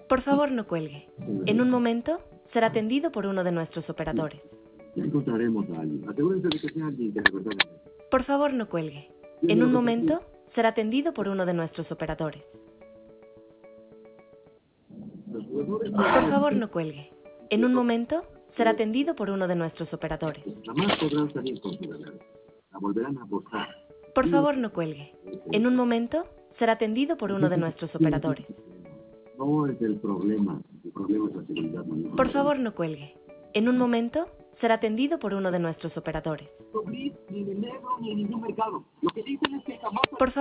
Por favor, no cuelgue. En un momento será atendido por uno de nuestros operadores. Ya encontraremos a alguien. Asegúrense de que sea alguien que de verdad. Por favor, no cuelgue. En un momento será atendido por uno de nuestros operadores. Por favor, no cuelgue. En un momento será atendido por uno de nuestros operadores. Jamás podrán salir con su ganar. La volverán a buscar. Por favor, no cuelgue. En un momento será atendido por uno de nuestros operadores. No es el problema es la seguridad. Por favor, no cuelgue. En un momento será atendido por uno de nuestros operadores. Ni en el negro ni en ningún mercado. Lo que dicen es que jamás... Por